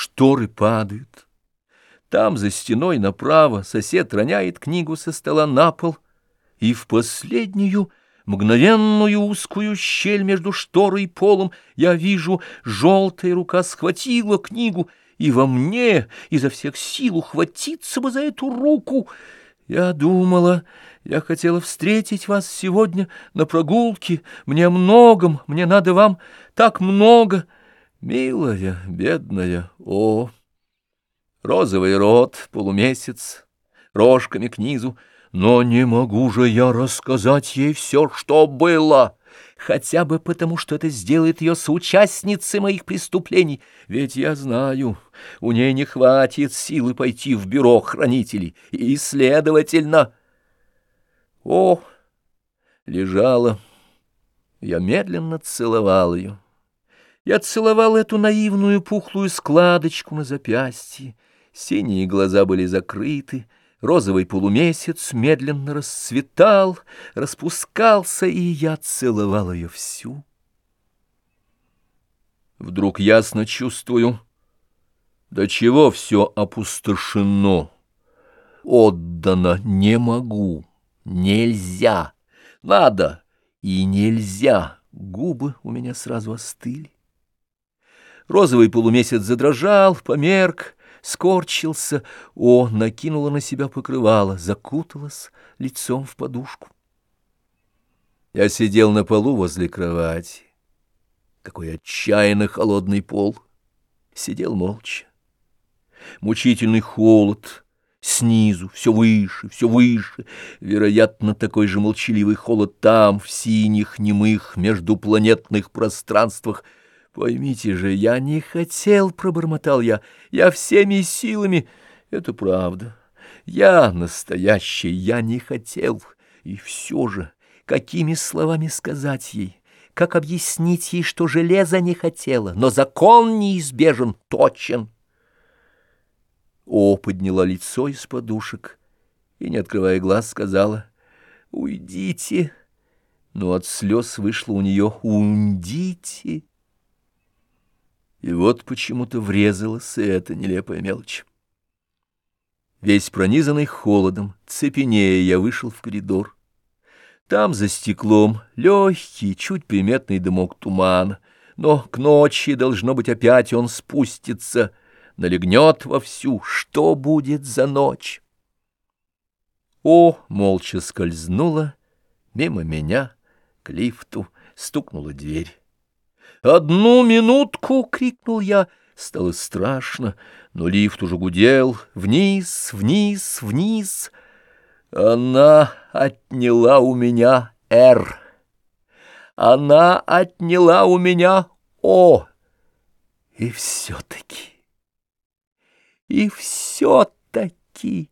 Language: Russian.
Шторы падают. Там за стеной направо сосед роняет книгу со стола на пол, и в последнюю мгновенную узкую щель между шторой и полом я вижу, желтая рука схватила книгу, и во мне изо всех сил ухватиться бы за эту руку. Я думала, я хотела встретить вас сегодня на прогулке. Мне о многом, мне надо вам так много. Милая, бедная, о! Розовый рот, полумесяц, рожками к низу. Но не могу же я рассказать ей все, что было, хотя бы потому, что это сделает ее соучастницей моих преступлений. Ведь я знаю, у ней не хватит силы пойти в бюро хранителей, и, следовательно... О, лежала, я медленно целовал ее. Я целовал эту наивную пухлую складочку на запястье, синие глаза были закрыты, розовый полумесяц медленно расцветал, распускался, и я целовал ее всю. Вдруг ясно чувствую, до чего все опустошено, отдано, не могу, нельзя, надо и нельзя. Губы у меня сразу остыли. Розовый полумесяц задрожал, померк, скорчился. О, накинула на себя покрывало, закуталась лицом в подушку. Я сидел на полу возле кровати. Какой отчаянно холодный пол. Сидел молча. Мучительный холод снизу, все выше, вероятно, такой же молчаливый холод там, в синих, немых, междупланетных пространствах. Поймите же, я не хотел, пробормотал я всеми силами, это правда. Я настоящий, я не хотел, и все же, какими словами сказать ей, как объяснить ей, что железо не хотело, но закон неизбежен, точен. О, подняла лицо из подушек и, не открывая глаз, сказала: «Уйдите». Но от слез вышло у нее: «Уйдите». И вот почему-то врезалась эта нелепая мелочь. Весь пронизанный холодом, цепенея, я вышел в коридор. Там за стеклом легкий, чуть приметный дымок тумана, но к ночи, должно быть, опять он спустится, налегнет вовсю. Что будет за ночь? О, молча скользнула мимо меня к лифту, стукнула дверь. «Одну минутку!» — крикнул я. Стало страшно, но лифт уже гудел. Вниз, вниз, вниз. Она отняла у меня «Р». Она отняла у меня «О». И все-таки...